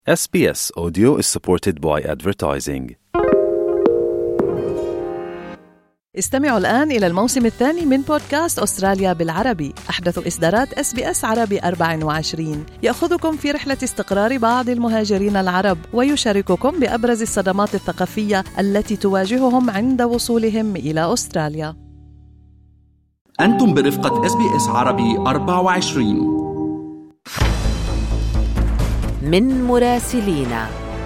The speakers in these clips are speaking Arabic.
SBS Audio is supported by advertising. استمعوا الآن إلى الموسم الثاني من بودكاست أستراليا بالعربي، أحدث إصدارات SBS عربي 24 يأخذكم في رحلة استقرار بعض المهاجرين العرب ويشارككم بأبرز الصدمات الثقافية التي تواجههم عند وصولهم إلى أستراليا. أنتم برفقة SBS عربي 24. من مراسلينا.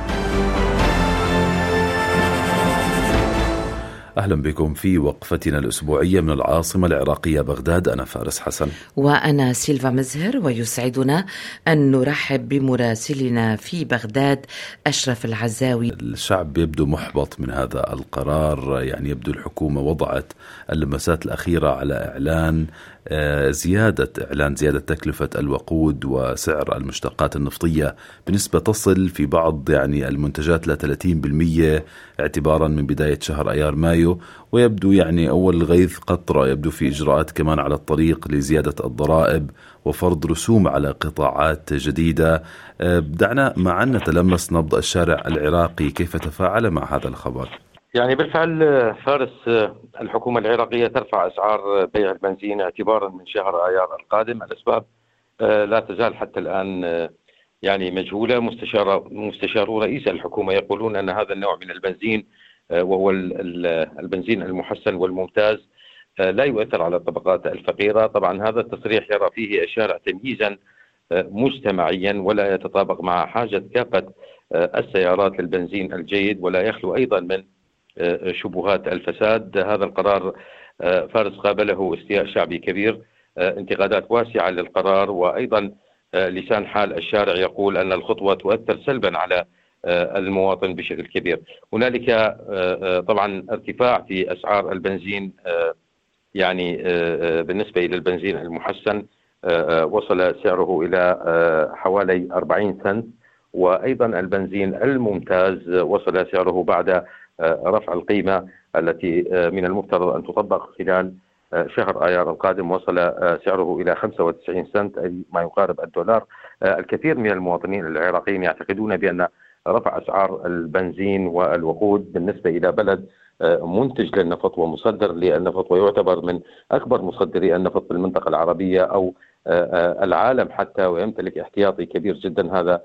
أهلا بكم في وقفتنا الأسبوعية من العاصمة العراقية بغداد. أنا فارس حسن وأنا سيلفا مزهر، ويسعدنا أن نرحب بمراسلنا في بغداد أشرف العزاوي. الشعب يبدو محبط من هذا القرار، يعني يبدو الحكومة وضعت اللمسات الأخيرة على إعلان زيادة تكلفة الوقود وسعر المشتقات النفطية بنسبة تصل في بعض المنتجات ل 30% اعتبارا من بداية شهر أيار مايو، ويبدو أول غيث قطرة يبدو في إجراءات كمان على الطريق لزيادة الضرائب وفرض رسوم على قطاعات جديدة. دعنا معا نتلمس نبض الشارع العراقي، كيف تفاعل مع هذا الخبر؟ بالفعل فارس، الحكومة العراقية ترفع أسعار بيع البنزين اعتبارا من شهر آيار القادم. الأسباب لا تزال حتى الآن مجهولة. مستشارو رئيس الحكومة يقولون أن هذا النوع من البنزين وهو البنزين المحسن والممتاز لا يؤثر على الطبقات الفقيرة. طبعا هذا التصريح يرى فيه الشارع تمييزا مجتمعيا ولا يتطابق مع حاجة كافة السيارات للبنزين الجيد، ولا يخلو أيضا من شبهات الفساد. هذا القرار فارس قابله استياء شعبي كبير، انتقادات واسعة للقرار، وأيضا لسان حال الشارع يقول أن الخطوة تؤثر سلبا على المواطن بشكل كبير. هنالك طبعا ارتفاع في أسعار البنزين، بالنسبة إلى البنزين المحسن وصل سعره إلى حوالي 40 سنت، وأيضا البنزين الممتاز وصل سعره بعد رفع القيمة التي من المفترض أن تطبق خلال شهر آيار القادم، وصل سعره إلى 95 سنت، أي ما يقارب $1. الكثير من المواطنين العراقيين يعتقدون بأن رفع أسعار البنزين والوقود بالنسبة إلى بلد منتج للنفط ومصدر للنفط ويعتبر من أكبر مصدري النفط في المنطقة العربية أو العالم حتى، ويمتلك احتياطي كبير جدا، هذا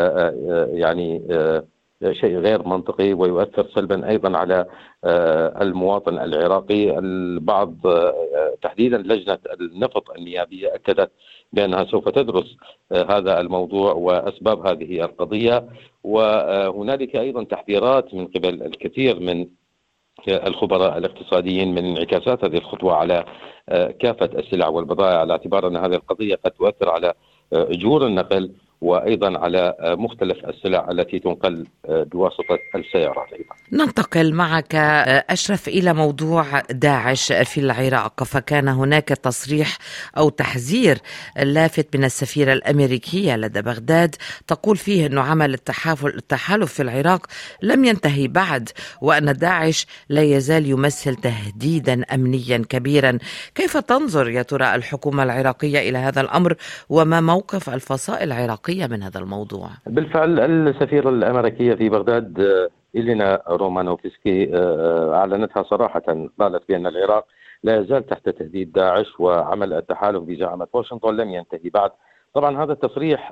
شيء غير منطقي ويؤثر سلبا أيضا على المواطن العراقي. البعض تحديدا لجنة النفط النيابية أكدت بأنها سوف تدرس هذا الموضوع وأسباب هذه القضية، وهنالك أيضا تحذيرات من قبل الكثير من الخبراء الاقتصاديين من انعكاسات هذه الخطوة على كافة السلع والبضائع، على اعتبار أن هذه القضية قد تؤثر على أجور النقل وأيضا على مختلف السلع التي تنقل بواسطة السيارات. أيضا ننتقل معك أشرف إلى موضوع داعش في العراق، فكان هناك تصريح أو تحذير لافت من السفيرة الأمريكية لدى بغداد تقول فيه أنه عمل التحالف في العراق لم ينتهي بعد، وأن داعش لا يزال يمثل تهديدا أمنيا كبيرا. كيف تنظر يا ترى الحكومة العراقية إلى هذا الأمر، وما موقف الفصائل العراقية من هذا الموضوع؟ بالفعل السفيرة الأمريكية في بغداد إلينا رومانوفسكي أعلنتها صراحة، قالت بأن العراق لا يزال تحت تهديد داعش، وعمل التحالف بزعامة واشنطن لم ينتهي بعد. طبعا هذا التصريح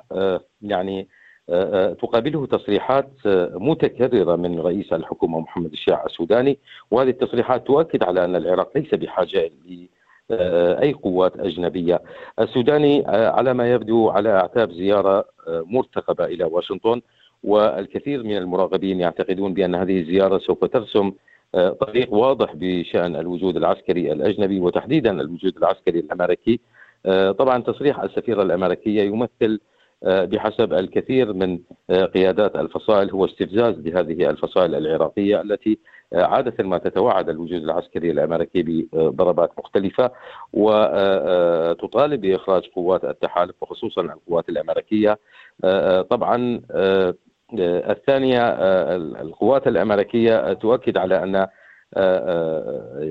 تقابله تصريحات متكررة من رئيس الحكومة محمد الشيع السوداني، وهذه التصريحات تؤكد على أن العراق ليس بحاجة أي قوات أجنبية. السوداني على ما يبدو على أعتاب زيارة مرتقبة إلى واشنطن، والكثير من المراقبين يعتقدون بأن هذه الزيارة سوف ترسم طريق واضح بشأن الوجود العسكري الأجنبي وتحديدا الوجود العسكري الأمريكي. طبعا تصريح السفيرة الأمريكية يمثل بحسب الكثير من قيادات الفصائل هو استفزاز لهذه الفصائل العراقية التي عادة ما تتوعد الوجود العسكري الأمريكي بضربات مختلفة، وتطالب بإخراج قوات التحالف وخصوصا القوات الأمريكية. طبعا الثانية، القوات الأمريكية تؤكد على أن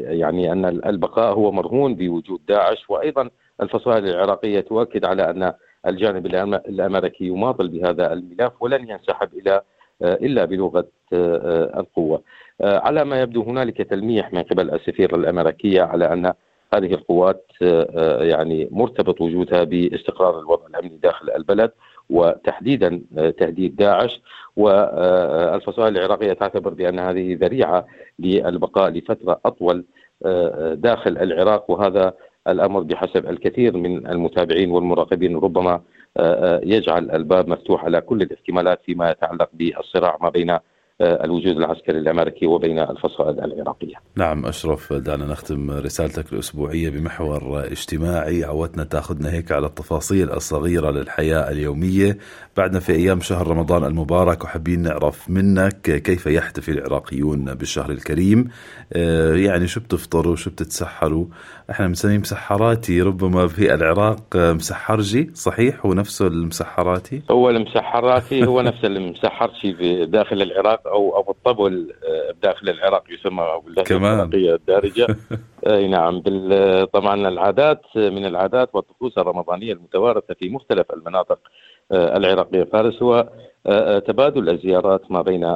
البقاء هو مرهون بوجود داعش، وأيضا الفصائل العراقية تؤكد على أن الجانب الأمريكي يماطل بهذا الملف ولن ينسحب إلا بلغة القوة. على ما يبدو هنالك تلميح من قبل السفير الأمريكية على أن هذه القوات يعني مرتبط وجودها باستقرار الوضع الأمني داخل البلد، وتحديدا تهديد داعش. والفصائل العراقية تعتبر بأن هذه ذريعة للبقاء لفترة أطول داخل العراق، وهذا الأمر بحسب الكثير من المتابعين والمراقبين ربما يجعل الباب مفتوح على كل الاحتمالات فيما يتعلق بالصراع ما بين الوجود العسكري الأمريكي وبين الفصائل العراقية. نعم أشرف، دعنا نختم رسالتك الأسبوعية بمحور اجتماعي. عودنا تأخذنا هيك على التفاصيل الصغيرة للحياة اليومية. بعدنا في أيام شهر رمضان المبارك، وحابين نعرف منك كيف يحتفل العراقيون بالشهر الكريم. يعني شو بتفطروا، شو بتتسحروا؟ احنا بنسميه مسحراتي، ربما في العراق مسحرجي، صحيح؟ هو نفسه المسحراتي؟ هو المسحراتي هو نفس المسحرجي في داخل العراق أو الطبل داخل العراق يسمى باللهجة العراقية الدارجة. نعم. طبعا العادات من العادات والطقوس الرمضانية المتوارثة في مختلف المناطق العراقية فارس هو تبادل الزيارات ما بين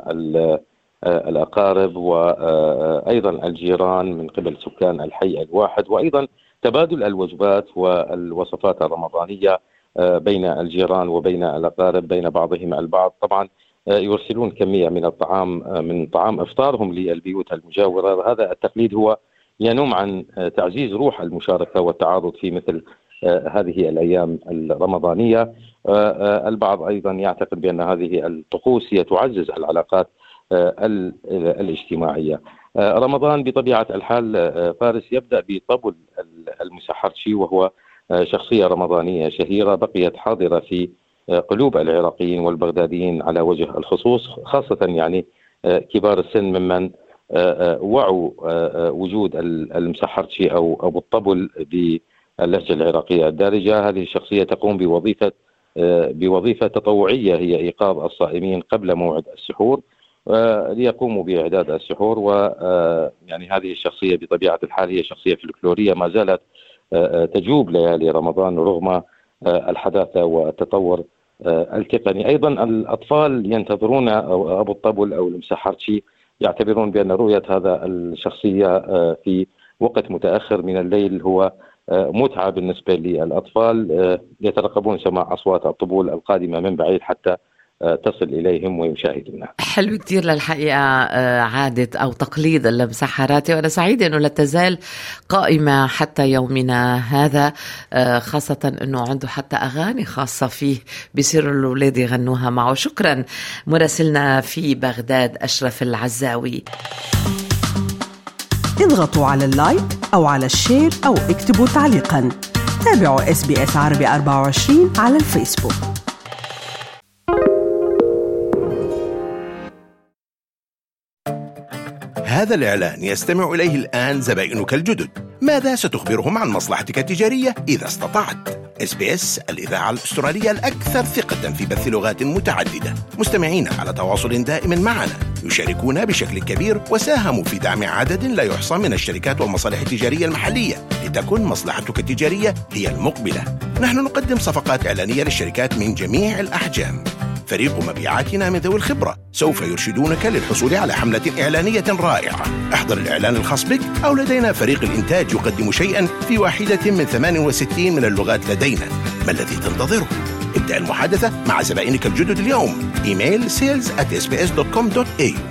الأقارب وأيضا الجيران من قبل سكان الحي الواحد، وأيضا تبادل الوجبات والوصفات الرمضانية بين الجيران وبين الأقارب بين بعضهم البعض. طبعا يرسلون كمية من الطعام من طعام إفطارهم للبيوت المجاورة. هذا التقليد هو ينم عن تعزيز روح المشاركة والتعاضد في مثل هذه الأيام الرمضانية. البعض أيضا يعتقد بأن هذه الطقوس هي تعزز العلاقات الاجتماعية. رمضان بطبيعة الحال فارس يبدأ بطبل المسحرشي، وهو شخصية رمضانية شهيرة بقيت حاضرة في قلوب العراقيين والبغداديين على وجه الخصوص، خاصة يعني كبار السن ممن وعوا وجود المسحرشي أو الطبل باللهجة العراقية الدارجة. هذه الشخصية تقوم بوظيفة تطوعية هي إيقاظ الصائمين قبل موعد السحور ليقوموا بإعداد السحور. ويعني هذه الشخصية بطبيعة الحال هي شخصية فلكلورية ما زالت تجوب ليالي رمضان رغم الحداثة والتطور التقني. أيضا الأطفال ينتظرون أبو الطبل أو المسحرشي، يعتبرون بأن رؤية هذا الشخصية في وقت متأخر من الليل هو متعة بالنسبة للأطفال، يترقبون سماع أصوات الطبول القادمة من بعيد حتى تصل إليهم ويشاهدونها. حلو كتير للحقيقة عادة أو تقليد المسحراتي، وأنا سعيدة أنه لا تزال قائمة حتى يومنا هذا، خاصة أنه عنده حتى أغاني خاصة فيه بيصيروا الأولاد يغنوها معه. شكرا مراسلنا في بغداد أشرف العزاوي. اضغطوا على اللايك أو على الشير أو اكتبوا تعليقا. تابعوا SBS عربي 24 على الفيسبوك. هذا الإعلان يستمع إليه الآن زبائنك الجدد. ماذا ستخبرهم عن مصلحتك التجارية إذا استطعت؟ SBS الإذاعة الأسترالية الأكثر ثقة في بث لغات متعددة. مستمعين على تواصل دائم معنا، يشاركون بشكل كبير وساهموا في دعم عدد لا يحصى من الشركات والمصالح التجارية المحلية لتكن مصلحتك التجارية هي المقبلة. نحن نقدم صفقات إعلانية للشركات من جميع الأحجام. فريق مبيعاتنا من ذوي الخبرة سوف يرشدونك للحصول على حملة إعلانية رائعة. احضر الإعلان الخاص بك، أو لدينا فريق الإنتاج يقدم شيئا في واحدة من 68 من اللغات لدينا. ما الذي تنتظره؟ ابدأ المحادثة مع زبائنك الجدد اليوم. إيميل sales@sbs.com.au.